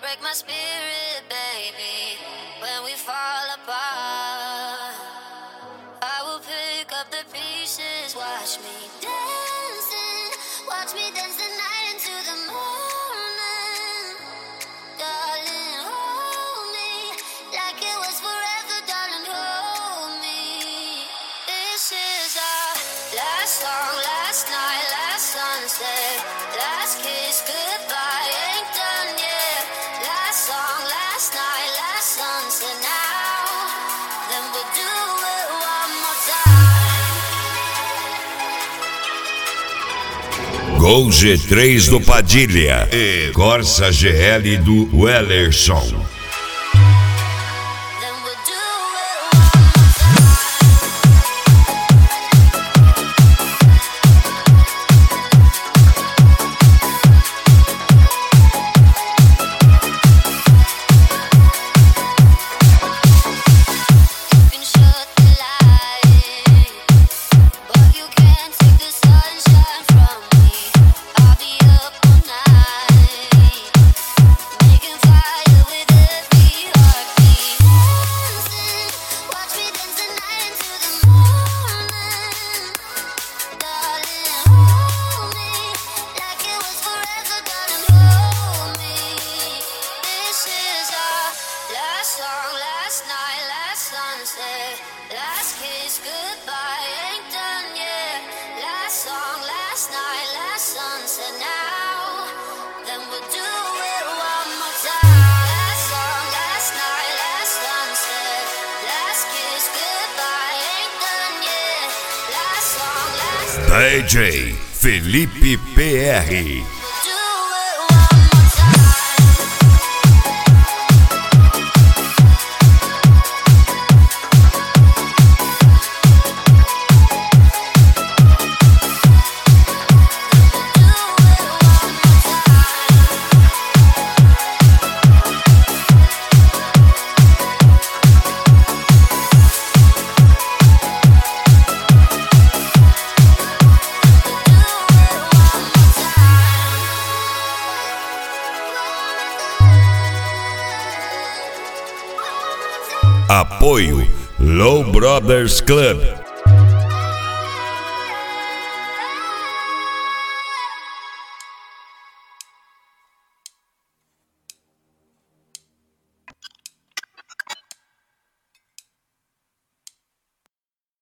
break my spirit, baby. When we fall apart, I will pick up the pieces. Watch me dancing, watch me dance the night into the morning. Darling, hold me like it was forever, darling, hold me. This is our last song, last night, last sunset, last kiss, goodbye, ain't done yet. Last song, last night, last sunset, now then we'll do it one more time. Gol G3 do Padilha e Corsa GL do Wellerson. Last kiss, goodbye, ain't done yet. Last song, last night, last sunset, now then we'll do it one more time. Last song, last night, last sunset, last kiss, goodbye, ain't done yet. Last song, last night. DJ Felipe PR. Apoio Low Brothers Club.